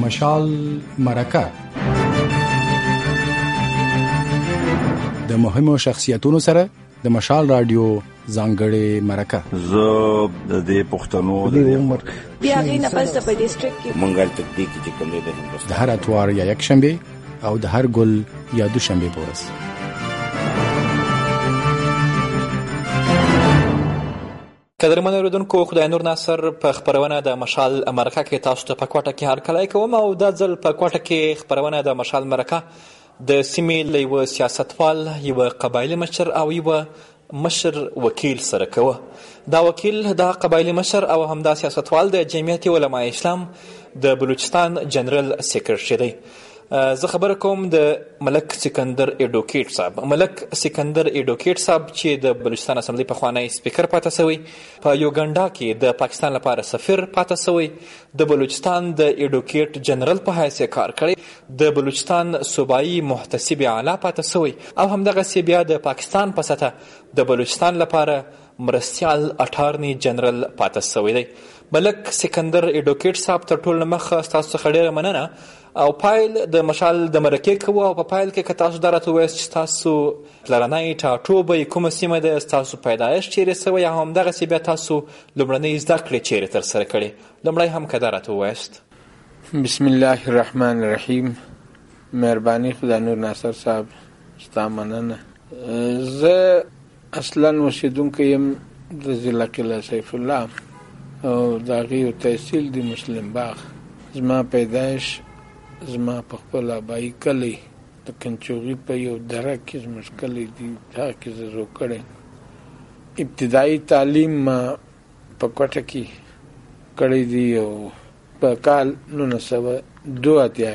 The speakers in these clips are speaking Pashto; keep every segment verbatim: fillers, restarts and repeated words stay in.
مشال مرکه د مهمو شخصیتونو سره د مشال رادیو ځانګړې مرکه. زه د دې پښتنو د بیا غي نه پس په ډیسټریکټ کې منګل تکتیک چې کوم دی د هندوستان د هر اتوار یا یک شنبه او د هر ګل یا دو شنبه پورس. قدرمن اوریدونکو، خدای نور ناصر په خبرونه د مشال مرکه کې تاسو ته په کوټه کې هرکلی کوم او دا ځل په کوټه کې خبرونه د مشال مرکه د سیمې له یوه سیاستوال، یوه قبایلي مشر او یوه مشر وکیل سره کوه. دا وکیل، دا قبایلي مشر او همدا سیاستوال د جمعیت علماء اسلام د بلوچستان جنرال سیکرټري دی. زه خبره کوم د ملک سکندر ایډوکیټ صاحب. ملک سکندر ایډوکیټ صاحب چې د بلوچستان اسمبلی پخوانی سپیکر پاته شوی، په یوګنډا کې د پاکستان لپاره سفیر پاته شوی، د بلوچستان د ایډوکیټ جنرال په حیث کار کړی، د بلوچستان صوبایي محتسب اعلی پاته شوی او همدغسې بیا د پاکستان په سطح د بلوچستان لپاره مرستیال اټارني جنرال پاته شوی دی. ملک سکندر ایډوکیټ صاحب تر ټولو مخه ستاسو څخه ډېره مننه او پایل د مشال د مرکې کوو او په پایل کې که تاسو دا راته ووایاست چې ستاسو پلرنی ټاټوبی کومه سیمه ده، ستاسو پیدایش چیرې سوی او همدغسې بیا تاسو لومړنۍ زده کړې چیرې ترسره کړې. لومړی هم که دا راته ووایاست. بسم الله الرحمن الرحیم. مهرباني خدای نور ناصر صاحب، ستا مننه. زه اصلا اوسېدونکی یم د ضلع قلعه سیف الله او د هغې یو تحصیل د مسلم باغ. زما پیدایش زما په خپل آبایي کلی د کنچوغي په یو دره کې زموږ کلی دی، هغه کې زه زو کړی. ابتدایي تعلیم ما په کوټه کې کړی دی او په کال نولس سوه دوه اتیا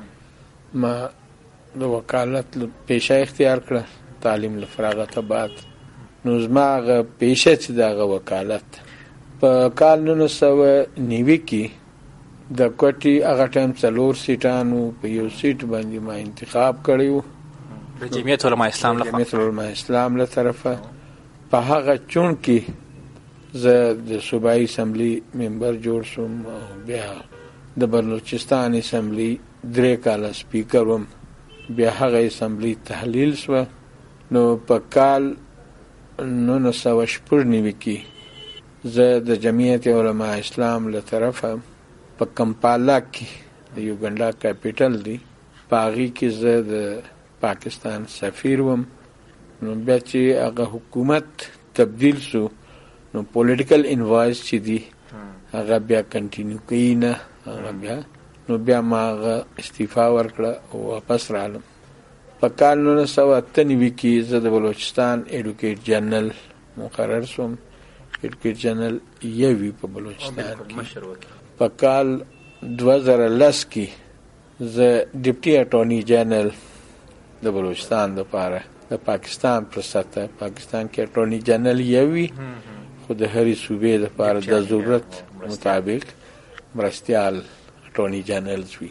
کې ما د وکالت پیشه اختیار کړه تعلیم له فراغته بعد. نو زما هغه پیشه چې د هغه وکالت په کال نولس سوه نوي کې د کوټي هغه ټایم څلور سیټانو په یو سیټ باندې ما انتخاب کړی و د جمعیت علماء اسلام له جمعیت علماء اسلام له طرفه. په هغه چون کې زه د صوبایي اسمبلی ممبر جوړ شوم او بیا د بلوچستان اسمبلی درې کاله سپیکر وم. بیا هغه اسمبلی تحلیل شوه. نو په کال نولس سوه شپږ نوي کې زه د جمعیت علماء اسلام له طرفه په کمپالا کې د یوګنډا کیپیټل دی، په هغې کې زه د پاکستان سفیر وم. نو بیا چې هغه حکومت تبدیل شو نو پولیټیکل انوایس چې دی هغه بیا کنټینیو کوي نه، هغه بیا نو بیا ما هغه استعفا ورکړه او واپس رالم. په کال نولس سوه اته نوي کې زه د بلوچستان ایډوکیټ جنرال مقرر شوم. ایډوکیټ جنرال یوي په بلوچستان کې. په کال دوه زره لس کې زه ډیپټي اټورني جنرال د بلوچستان لپاره د پاکستان پر سطح، پاکستان کې اټورني جنرال یوي خو د هرې صوبې لپاره د ضرورت مطابق مرستیال اټورني جنرال وي.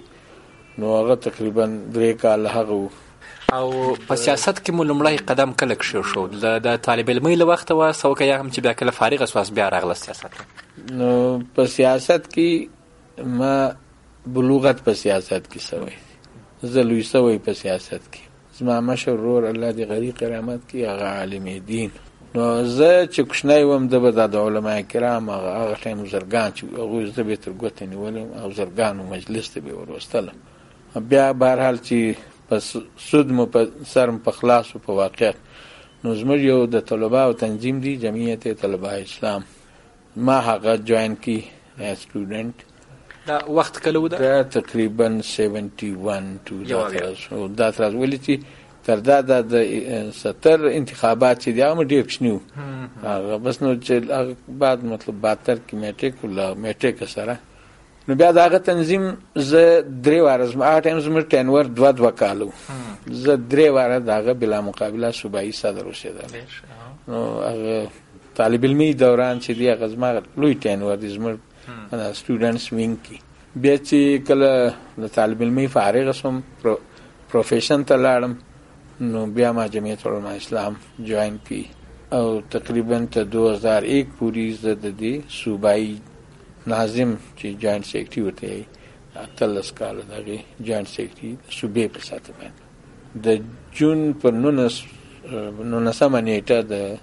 نو هغه تقریبا درې کاله هغه و. او په سیاست کې مو لومړی قدم کله کېښود؟ د طالب علمۍ له وخته وه څوکه یا هم چې بیا کله فارغه سواست بیا راغله سیاست؟ نو په سیاست کې ما بلوغت په سیاست کې سوی، زه لوی سوی په سیاست کې. زما مشر ورور الله دې غریق رحمت کې هغه عالم دین. نو زه چې کوچنی وم د به د علما کرام هغه هغه ټایم زرګان چې هغوی زه به یې تر ګوتې نیولم او زرګانو مجلس ته به یې وروستلم. بیا بهرحال چې په سود مو په سر مو په خلاص و په واقعیت نو زموږ یو د طلباو تنظیم دی جمعیت طلباء اسلام، ما هغه جوین کی ایز سټوډنټ. دا وخت کله و؟ دا تقریبا سیونټي ون ټو دا تراز دا تراز ولې چې تر دا د ستر انتخابات چې دی هغه ډېر کوچني وو هغه بس. نو چې بعد مطلب بهتر کې میټریک ولا میټریک سره نو بیا د هغه تنظیم زه درې واره زما هغه ټایم زموږ ټینور دوه دوه کاله و، زه درې واره د هغه بلا مقابله صوبایي صدر اوسېدلی. نو هغه طالب علمي دوران چې دی هغه زما لوی ټینور دی زموږ سټوډنټس وینګ کې. بیا چې کله د طالب علمي فارغ شوم پروفیشن ته لاړم نو بیا ما جمعیت علماء اسلام جوین کی او تقریبا تا دو ہزار ایک پوری زه د دې صوبایي ناظم چې جوائنٹ سیکرټري ورته اتلس کاله دغه جوائنټ سیکرټري صوبې په ساته باندې د جون پر نونس نونسمه نیټه د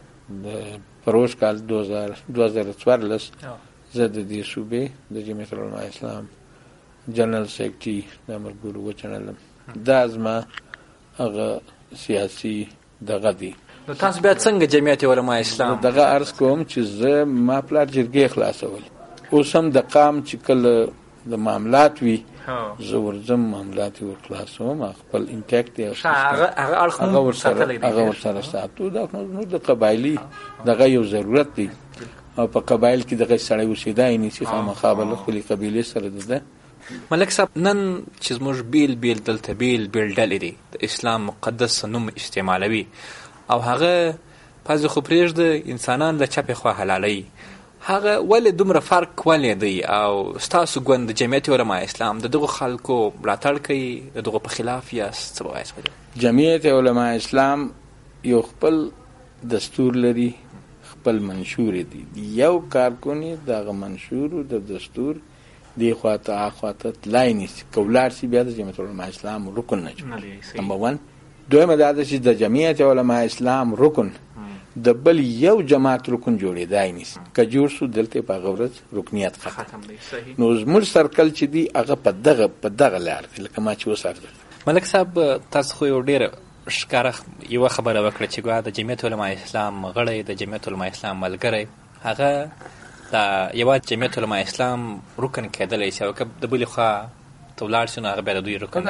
پروش کال دو هزار دو هزار څوارلس زه د دې صوبې د جمعیت العلماء اسلام جنرال سیکرټري د امرګل وچنلم دا زما هغه سیاسي دغه دی. نو تاسو بیا څنګه جمعیت علماء اسلام دغه عرض کوم چې زه ما پلار جرګې خلاصول اوس هم د قام چې کله د معاملات وي زه ورځم معاملات ور خلاصوم خپل انټیکټ دی هغه هغه هغه ورسره هغه ورسره ساتو دا نو د قبایلی دغه یو ضرورت دی او په قبایل کې دغه سړی وسیدای نه شي خامخا بل خپل قبیله سره ده. ملک صاحب نن چې زموږ بیل بیل دلته بیل بیل ډلې دي د اسلام مقدس نوم استعمالوي او هغه پس خو پرېږده انسانان له چپې خوا حلالوي هغه ولې دومره فرق ولې دی او ستاسو ګوند جمعیت علماء اسلام د دغو خلکو ملاتړ کوي د دغو په خلاف یاست څه به وایاست په دې؟ جمعیت علماء اسلام یو خپل دستور لري خپل منشور دی یو کارکونی دغه منشور او د دستور دی خواته اخواته تلای نیست کولار سی بیا د جمعیت علماء اسلام رکن نه نمبر ون. دویمه دا ده چې د جمعیت علماء اسلام رکن د بل یو جماعت رکن جوړېدای نیست که جوړ شو دلته په هغه ورځ رکنیت ختم نو زموږ سرکل چې دی هغه په دغه په دغه لار دی لکه ما چې اوس عرض ملک صاحب تاسو خو یو ډېره ښکاره یوه خبره وکړه چې ګویا د جمعیت علماء اسلام غړی د جمعیت علماء اسلام ملګری هغه د یوه جمعیت علماء اسلام رکن کېدلی شي او که د بلې خوا ته ولاړ شي نو هغه بیا د دوی رکن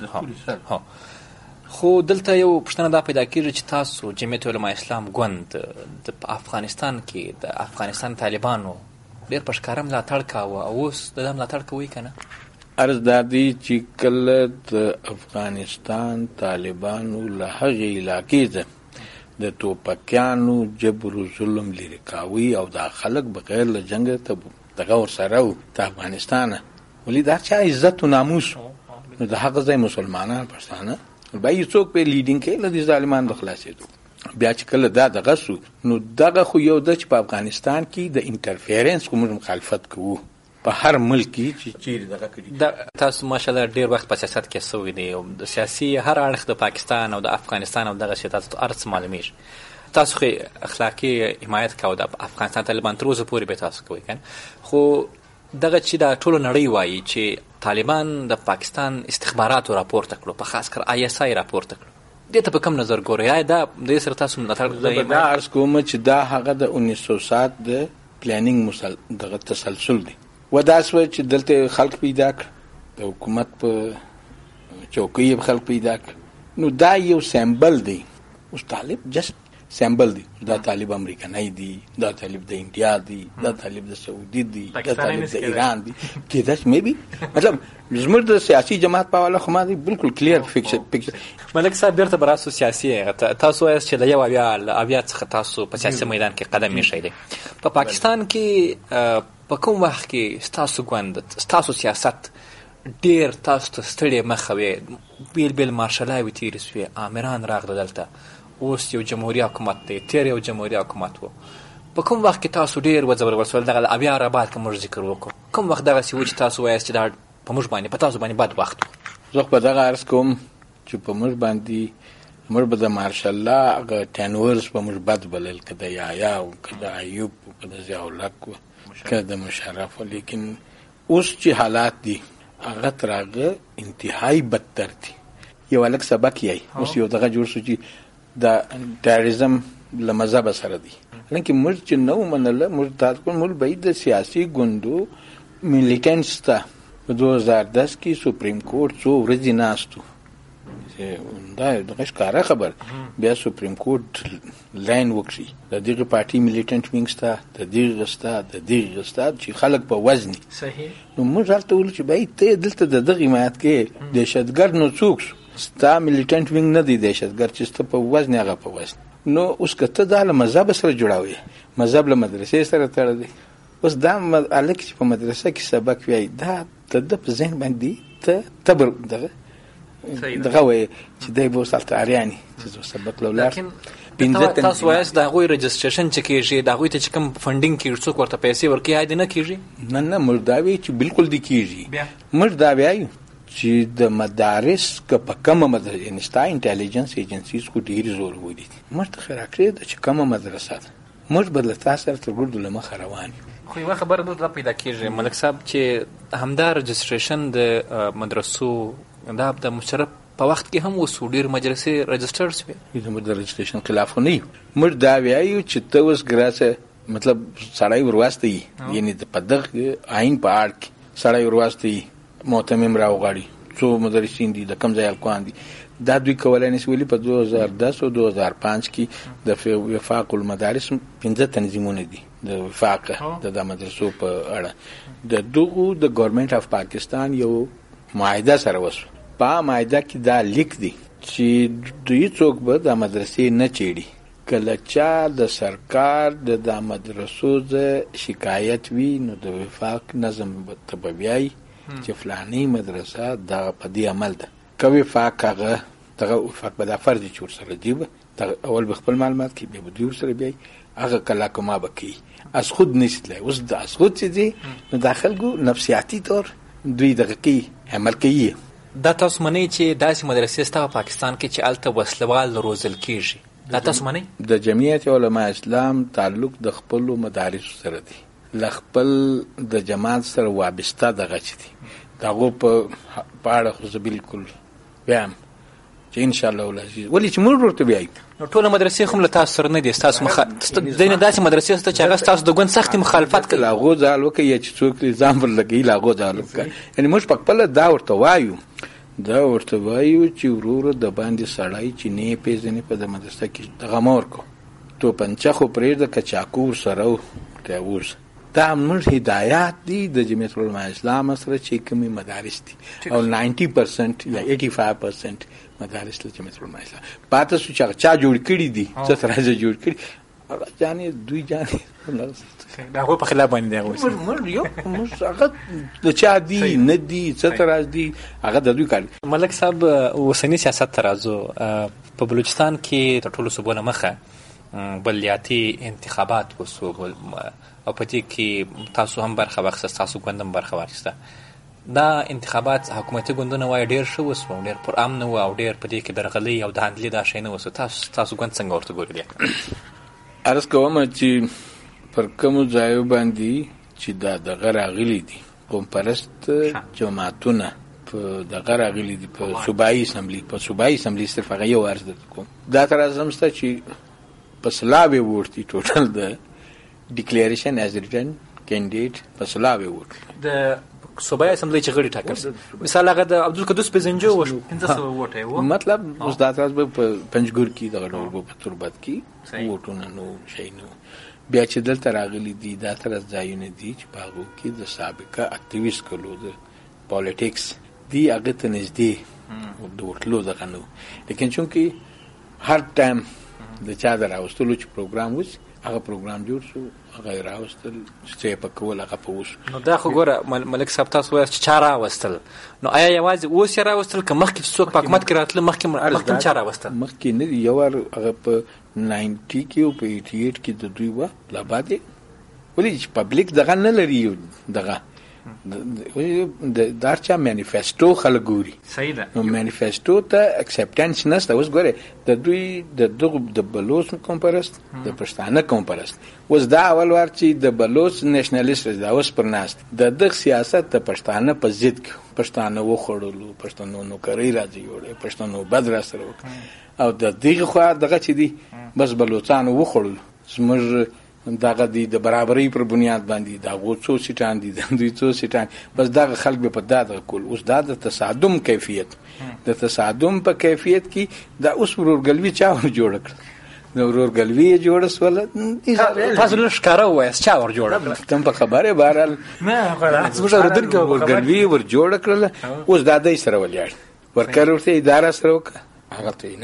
نه خو دلته یو پوښتنه دا پیدا کېږي چې تاسو جمعیت علماء اسلام ګوند د افغانستان کې د افغانستان طالبانو ډېر په ښکاره ملاتړ کاوه او اوس د ده ملاتړ کوئ که نه؟ عرض دا دی چې کله د افغانستان طالبانو له هغې علاقې ده د توپکیانو جبر و ظلم لرې کاوي او دا خلک بغیر له جنګه ته دغه ورسره و د افغانستانه ولې دا چا عزت و ناموس نو د هغه ځای مسلمانان پښتانه بیا څوک په لیډینګ کې له دې ظالمانو د خلاصېدو بیا چې کله دا دغه سو نو دغه خو یو ده چې په افغانستان کې د انټرفیرنس خو موږ مخالفت کوو په هر ملک کې چې چیرې دغه کړي. تاسو ماشاءالله ډېر وخت په سیاست کې سوي دی او د سیاسي هر اړخ د پاکستان او د افغانستان او دغه شی تاسو هر څه معلومیږي تاسو خو اخلاقي حمایت کوئ د افغانستان طالبان تر اوسه پورې به تاسو کوئ که خو دغه چې دا ټوله نړۍ وایي چې طالبان د پاکستان استخباراتو راپورته کړو په خاص کر آی اس آی راپورته کړو دې ته په کوم نظر ګورئ آیا دا دې سره تاسو ملاتړ دا عرض کوم چې دا هغه د انیس سو سات د پلانینګ دغه تسلسل دی و دا سوه چې دلته خلق پیدا کړ د حکومت په چوکۍ خلق پیدا کړ نو دا یو سیمبل دی اوس طالب جست سیمبل دی دا طالب امریکایی دی دا طالب د انډیا دی دا طالب د سعودي دی دا طالب د ایران دی کېدای شي میبي مطلب زموږ د سیاسي جماعت په حواله خو ما دی بالکل کلیر پکچر. ملک صاحب بیرته به راسو سیاسي تاسو وایاست چې د یو اویا اویا څخه تاسو په سیاسي میدان کې قدم ایښی دی په پاکستان کې په کوم وخت کې ستاسو ګوند ستاسو سیاست ډېر تاسو ته ستړی مخه وې بیل بیل مارشلاوې تېرې سوې آمران راغله دلته اوس یو جمهوري حکومت دی تیر یو جمهوري حکومت و په کوم وخت کې تاسو ډېر وځورول شول دغه اویا را بعد که موږ ذکر وکړو کوم وخت دغسې و چې تاسو وایاست چې دا په موږ باندې په تاسو باندې بد وخت و؟ زه په دغه عرض کوم چې په موږ باندې موږ به د مارشالله هغه ټینورز په موږ بد بلل که د یحیی او که د ایوب که د ضیاءالحق و که د مشرف لیکن اوس چې حالات دي هغه تر هغه انتهایی بدتر دي. یو هلک سبق یې اوس یو دغه جوړ شو چې د تیروریزم له مذهب سره دی لکه موږ چې نو منله موږ تاسو موږ به د سیاسي ګوندو میلیټنټس ته په دو هزار دس کې سپریم کورټ څو ورځې ناستو دا دغه ښکاره خبر بیا سپریم کورټ لاین وکړي د دغه پارټي میلیټنټ وینګ سته د دغه سته د دغه سته چې خلک په وزني صحیح نو موږ هلته ویل چې بای ته دلته د دغه حمایت کې دهشتګرد نو څوک ستا میلیټنټ وینګ نه دی دهشتګرد چې ستا په وزن هغه په وزن نو اوس که ته دا له مذهب سره جوړاوې مذهب له مدرسې سره تړلی دی اوس دا هلک چې په مدرسه کې سبق وایي دا د ده په ذهن باندې ته تبر دغه دغه وایي چې دی به اوس هلته اریاني چې زه سبق له ولاړ پنځه تن تاسو وایي د هغوی رجسټریشن چې کېږي د هغوی ته چې کوم فنډینګ کېږي څوک ورته پیسې ورکوي هغه نه کېږي؟ نه نه موږ دا وایو چې بالکل دې کېږي. موږ دا وایو چې د مدارس که په کومه مدرسه یعنې ستا انټیلیجنس ایجنسیز خو ډېرې زور وړي دي موږ ته خو راکړې ده چې کومه مدرسه ده موږ به له تا سره تر ګردو له مخه روان یو. خو یوه خبره دلته پیدا کېږي ملک صاحب چې همدا رجسټریشن د مدرسو دا د مشرف په وخت کې هم اوس ډېر مدرسې رجسټر شوې. موږ د رجسټریشن خلاف نه یو. موږ دا وایو چې ته اوس ګراسه مطلب سړی ورواستوي یعنې په دغه آئین په اړه کې سړی ورواستوي معتمم راوغاړي څو مدرسین دي د کوم ځای هلکان دي دا دوی کولی نشي ولې په دو هزار دس او دو هزار پنځ کې د وفاق المدارس پنځه تنظیمونه دي د وفاق د د مدرسو په اړه د دغو د ګورنمنټ اف پاکستان یو معاهده سره وشوه. په معاهده کې دا لیک دی چې دوی څوک به د مدرسې نه چیړي کله چا د سرکار د د مدرسو د شکایت وي نو د وفاق نظم ته به بیایي چې فلانی مدرسه دغه په دې عمل ده که وفاق هغه دغه وفاق به دا فرض چې ورسره دی به اول به خپل معلومات کوي بیا به دوی ورسره بیایي هغه کله کما به کوي از خود نشي تللی. اوس د از خود چې دی نو دا خلکو نفسیاتي طور دوی دغه کوي عمل کوي. دا تاسو منئ چې داسې مدرسې شته په پاکستان کې چې هلته وسلوال روزل کېږي دا تاسو منئ؟ د جمعیت علما اسلام تعلق د خپلو مدارسو سره دی له خپل د جماعت سره وابسته دغه چې دي د هغو په اړه خو زه بالکل وایم چې انشاءالله العزیز ولې چې موږ ورته وایو نو ټوله مدرسې خو هم له تاسو سره نه دي ستاسو مخ ځینې داسې مدرسې شته چې هغه ستاسو د ګوند سختې مخالفت کوي. له هغو ځال وکړئ یا چې څوک ځان ور لګوي له هغو ځال وکړه یعنې موږ په خپله دا ورته وایو دا ورته وایو چې ورو د باندې سړی چې نه یې پېژنې په د مدرسه کې دغه مه ورکړو توپنچه خو پرېږده که چاقو ورسره ورته ووځه. دا موږ هدایات دي د جمعیت علما اسلام سره چې کومې مدارس دي او نایन्टी پرسنټ یا ایټي فایو پرسنټ مدارس له جمعیت علما اسلام پاته سو چې چا جوړ کړي دي څه سره جوړ کړي هغه ځانې دوی ځانې د هغو په خلاف باندې دی هغوی موږ یو موږ هغه د چا دي نه دي څه تراز دي هغه د دوی کار. ملک صاحب اوسني سیاست ته راځو په بلوچستان کې تر ټولو صوبو نه مخه بلدیاتي انتخابات وسو او په دې کې تاسو هم برخه واخیسته تاسو ګوند هم برخه واخیسته. دا انتخابات حکومتي ګوندونه وایي ډېر ښه وسو ډېر پرامن و او ډېر په دې کې درغلۍ او دهاندلي دا شی نه وسو تاسو تاسو ګوند څنګه ورته ګورئ؟ عرض کوم چې پر کومو ځایو باندې چې دا دغه راغلي دي قوم پرست جماعتونه په دغه راغلي دي په صوبایي اسمبلی په صوبایي اسمبلی صرف هغه یو عرض کوم دا تر اعظم سته چې په سلابې ووټ دي ټوټل د ډیکلیریشن ایز ریټن کینډیډیټ په سلابې ووټ د صوبایي اسمبلی چې غړي ټاکل شي مثال هغه د عبدالقدوس پېزنجو وشو پنځه سوه ووټه یې و مطلب اوس دا تراز به په پنجګور کې دغه ډول به په تربت کې ووټونه نو شی نو بیا چې دلته راغلي دي دا تراز ځایونه دي چې په هغو کې د سابقه اکټیویست کلو د پالیټکس دی هغه ته نږدې د وټلو دغه نو لیکن چونکې هر ټایم د چا د راوستلو چې پروګرام وس هغه پروګرام جوړ شو هغه راوستل چې په کول هغه په وس نو دا خو ګوره ملک صاحب تاسو وایي چې چا راوستل نو آیا یوازې اوس یې راوستل که مخکې څوک په حکومت کې راتله مخکې مخکې چا راوستل؟ مخکې نه دي یو وار هغه په ناینټي کې او په ایټي ایټ کې د دوی وه لا بعد یې ولې چې پبلیک دغه نه لري دغه دا چا مانیفیسټو خلک ګوري صحیح ده نو مانیفیسټو ته اکسپټنس نشته. اوس ګوره د دوی د دغه د بلوچ قوم پرست د پښتانه قوم پرست اوس دا اول وار چې د بلوچ نېشنلیست دا اوس پر ناست د دغه سیاست د پښتانه په ضد کې پښتانه وخوړلو پښتنو نوکرۍ راځي وړي پښتنو بد را سره وکړي او د دغه خوا دغه چې دي بس بلوچانو وخوړلو زموږ دغه دی د برابرۍ پر بنیاد باندې دا غو څو سیټان دي د دوی څو سیټان بس دغه خلک به په دغه کول اوس دا د تصادم کیفیت د تصادم په کیفیت کې دا اوس ورورګلوي چا ور جوړ کړ د ورورګلوي جوړ سول تاسو له ښکارا وایس چا ور جوړ کړ تم په خبره بهرال نه خلاص موږ ورته ورورګلوي ور جوړ کړل اوس دا دای سره ولیاړ ورکر ورته اداره سره وک هغه ته نه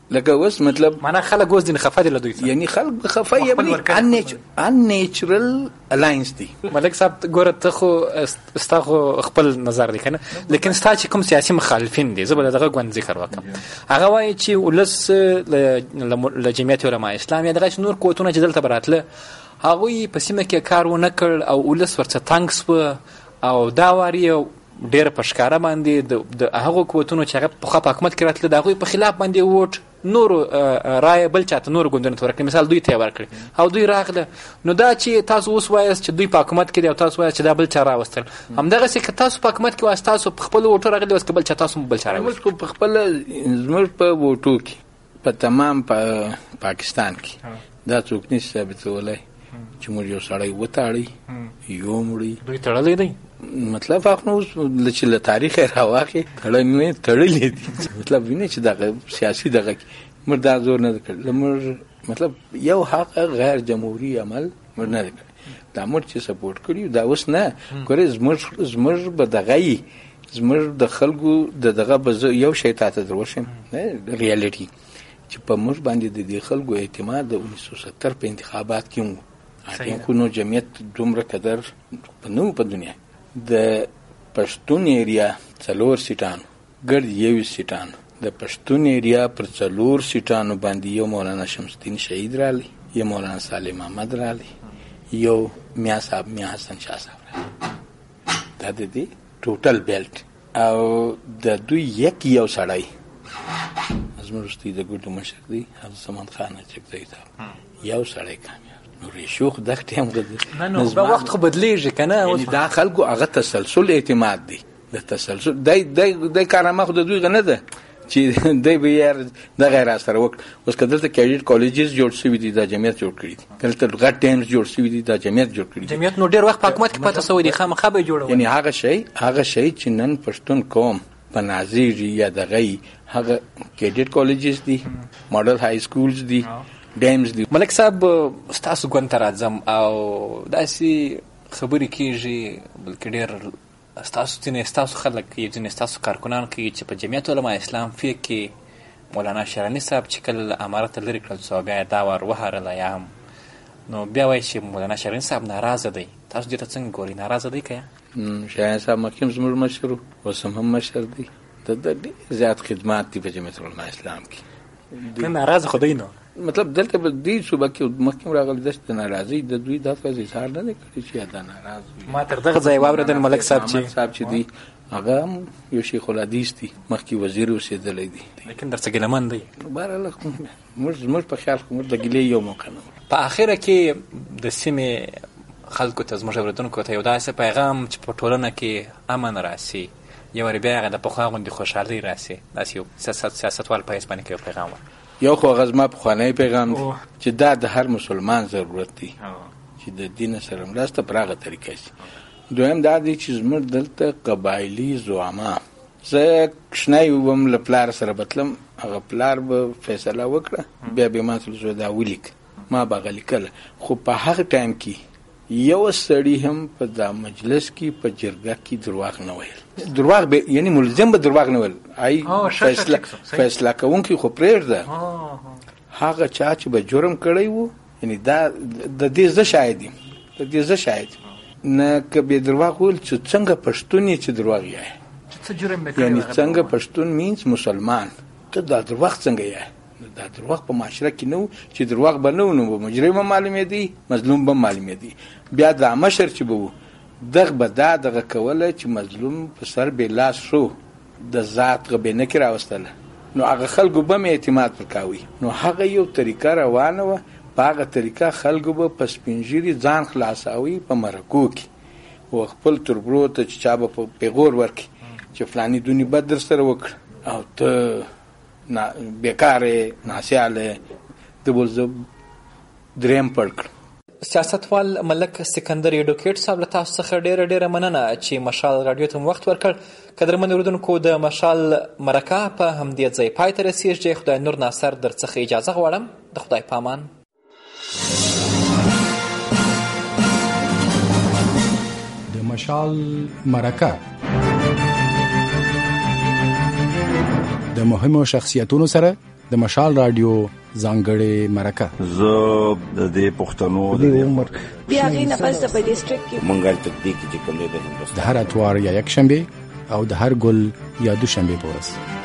لکه اوس مطلب معنا خلک اوس دین خفه دي لدوی یعنی خلک خفه یې ان نیچرل الاینس دی. ملک صاحب ګوره ته خو ستا خو خپل نظر دی کنه، لیکن ستا چې کوم سیاسي مخالفین دي زه به دغه ګوند ذکر وکړم. هغه وایي چې ولس له جمعیت علماء اسلام یا دغه نور قوتونه چې دلته براتله هغوی په سیمه کې کار ونه کړ او ولس ورڅخه تنګ سوه او دا واري ډېر په ښکاره باندې د هغو قوتونو چې هغه پخوا په حکومت کې راتله د هغوی په خلاف باندې ووټ نورو رایه بل چاته نورو ګوندونو ته ورکړي، مثال دوی ته یې ورکړي او دوی راغله. نو دا چې تاسو اوس وایاست چې دوی په حکومت کې دي او تاسو وایاست چې دا بل چا راوستل، همدغسې که تاسو په حکومت کې وایاست تاسو په خپلو ووټو راغلي وایاست که بل چا تاسو بل چا راوست. موږ په خپله زموږ په ووټو کې په تمام په پاکستان کې دا څوک نشي ثابتولی چې موږ یو سړی وتاړي یو مړي. دوی تړلی دی مطلب هغه اوس چې له تاریخ راواخې تړلی تړلی دي مطلب ویني چې دغه سیاسي دغه موږ دا زور نه کړ موږ مطلب یو حق غیر جمهوری عمل موږ نه کړ دا موږ چې سپورټ کړی دا اوس نه ګورې زموږ زموږ به دغه زموږ د خلکو د دغه یو شی تاته دروشم ریالټي چې په موږ باندې د دې خلکو اعتماد د انیس سو ستر په انتخابات کې وو. هغه نو جمعیت دومره قدر په نو په دنیا د پښتون ایریا څلور سیټانو ګرد یو سیټانو د پښتون ایریا پر څلور سیټانو باندې یو مولانا شمس الدین شهید رالی، یو مولانا سالم احمد رالی، یو میا صاحب میا حسن شاه صاحب. دا د دې ټوټل بیلټ او د دوی یک یو سړی ازمرستی د ګډو مشر دی حضرت سمان خان چکزی صاحب یو سړی کامیاب. نو ریشوخ دغه ټیم غوډه نه نو په وخت خو بدلیږي کنه. یعنی دا خلکو هغه تسلسل اعتماد دی د تسلسل دای دای دای کارامه خو د دوی غنه ده چې دای به یار د غیر اثر وکړ. اوس کدلته کیډیټ کالجز جوړ شوی دي دا جمعیت جوړ کړی دي، دلته غټ ټیمز جوړ شوی دي دا جمعیت جوړ کړی دي. جمعیت نو ډیر وخت په حکومت کې پاتې سوی دي خامخا به جوړول. یعنی هغه شی هغه شی چې نن پښتون قوم په ناظر یا دغه هغه کیډیټ کالجز دي، ماډل های سکولز دي، ډیمز دي. ملک صاحب ستاسو ګوند ته راځم او داسې خبرې کېږي بلکې ډېر ستاسو ځینې ستاسو خلک یې ځینې ستاسو کارکنان کوي چې په جمعیت علماء اسلام فیق کې مولانا شرانی صاحب چې کله امارت ته لرې کړل سو بیا یې دا وار وهرله یا هم نو بیا وایي چې مولانا شرانی صاحب ناراضه دی. تاسو دې ته څنګه ګورئ ناراضه دی که یا شرانی صاحب مخکې هم زموږ مشر و اوس هم مشر دی د ده ډېر زیات خدمات دي په جمعیت علماء اسلام کې. نه ناراضه خو دی نو مطلب دلته به دې صوبه کې مخکې راغلی داسې د ناراضۍ د دوی دا فیض اظهار نه دی کړی چې دا ناراض وي. ما تر دغه ځای واورېدل ملک صاحب چې صاحب چې دی هغه هم یو شیخ الحدیث دی مخکې وزیر اوسېدلی دی لیکن درڅه ګیلمن دی. بهرحال موږ زموږ په خیال خو موږ د ګیلې یو موقع نه. په اخره کې د سیمې خلکو ته زموږ اورېدونکو ته یو داسې پیغام چې په ټولنه کې امن راسي یو وارې بیا هغه د پخوا غوندې خوشحالۍ راسي داسې یو سیاستوال په حیث باندې کې یو پیغام یو خو هغه زما پخوانی پیغام دی چې دا د هر مسلمان ضرورت دی چې د دین سره مرسته پر هغه طریقه شي. دویم دا دی چې زموږ دلته قبایلي زعما زه کشنی وم له پلار سره بتلم هغه پلار به فیصله وکړه بیا به ما ته دا ولیک ما به هغه لیکله خو په هغه ټایم کې یو سړی هم په دا مجلس کې په جرګه کې درواغ نه ویل. درواغ به یعنی ملزم به درواغ نه ویل ای فیصله فیصله کوونکی خو پرېږده هغه چا چې به جرم کړی وو یعنی دا د دې زه شاهد یم د دې زه شاهد نه که به درواغ ویل چې څنګه پښتون یې چې درواغ یې یعنی څنګه پښتون مینس مسلمان ته دا درواغ څنګه یې دا درواغ په معاشره کې نو چې درواغ به نه نو مجرم به معلومې دی مظلوم به معلومې دی. بیا دا مشر چې به وو دغه به دا دغه کوله چې مظلوم په سر به لاس شو د ذات غبې نه کې راوستله نو هغه خلکو به مې اعتماد ورکاوي. نو هغه یو طریقه روانه وه په هغه طریقه خلکو به په سپینږیري ځان خلاصوي په مرکو کې و خپل تربرو ته چې چا به په پیغور ورکړي چې فلاني دونی بد در سره وکړه او ته بیکاره ناسیاله د بولزه دریم پړ کړ. سیاستوال ملک سکندر ایډوکیټ صاحب له تاسو څخه ډیره ډیره مننه چې مشال رادیو ته وخت ورکړ. قدرمن اورېدونکو د مشال مرکه په همدې ځای پای ته رسیږي. خدای نور ناصر در څخه اجازه غواړم. د خدای پامان. د مشال مرکه د مهمو شخصیتونو سره د مشال رادیو ځانګړې مرکه. زه د دې پښتنو د عمر بیا غي نه پس په ډیسټریکټ کې منګل تطبیق چې کوم دی د هندوستان د هر اتوار یا یک شنبه او د هر ګل یا دوشنبه پورس